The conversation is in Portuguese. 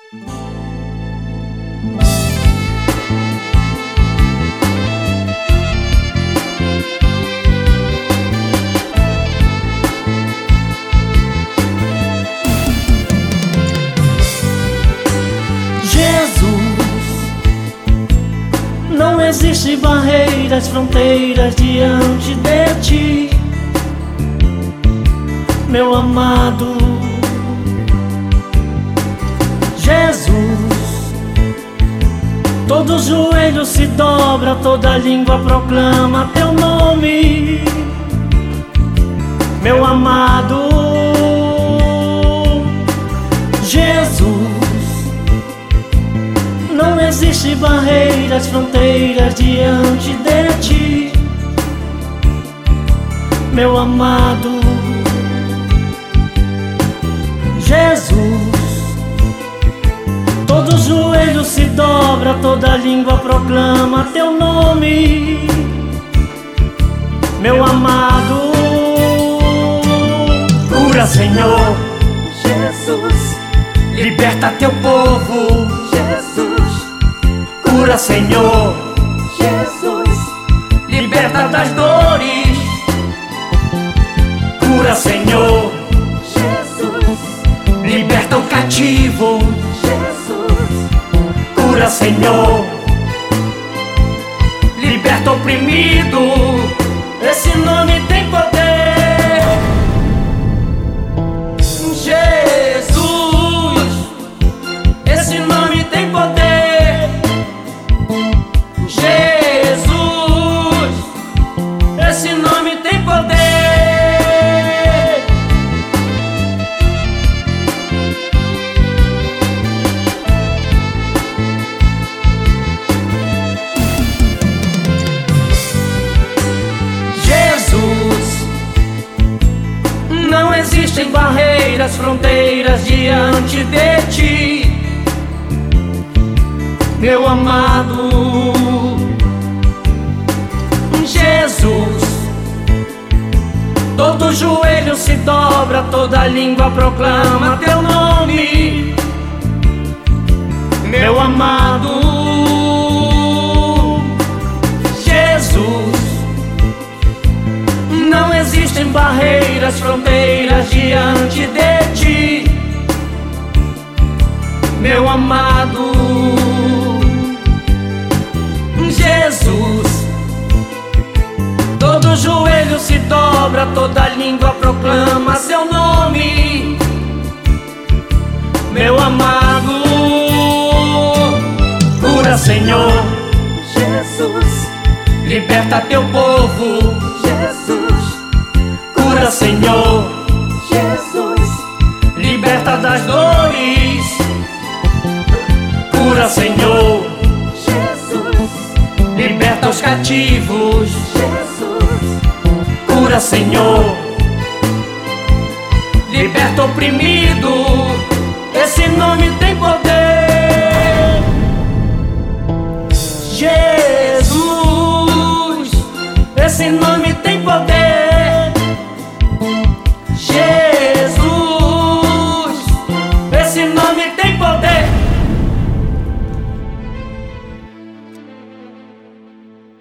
Não existe barreiras, fronteiras diante de ti, meu amado Jesus. Todo joelho se dobra, toda língua proclama teu nome, meu amado Jesus. Não existe barreiras, fronteiras diante de ti, meu amado Jesus. Todo joelho se dobra, toda língua proclama teu nome, meu amado. Cura, Senhor Jesus, liberta teu povo, Jesus, cura, Senhor Jesus, liberta das dores, cura, Senhor Jesus, liberta o cativo, Jesus, cura, Senhor liberta o oprimido. Esse nome tem poder. Jesus, esse nome tem poder. Jesus, esse nome tem poder. Jesus, não existem barreiras, fronteiras diante de ti, meu amado Jesus. Todo joelho se dobra, toda língua proclama teu nome, meu amado Jesus. Não existem barreiras, fronteiras diante de ti, meu amado Jesus. Todo joelho se dobra, toda língua proclama seu nome, meu amado. Cura, Senhor Jesus, liberta teu povo, Jesus, cura, Senhor Jesus, liberta das dores, cura, Senhor Jesus, liberta os cativos, Jesus, cura, Senhor liberta o oprimido. Esse nome tem poder. Jesus, esse nome tem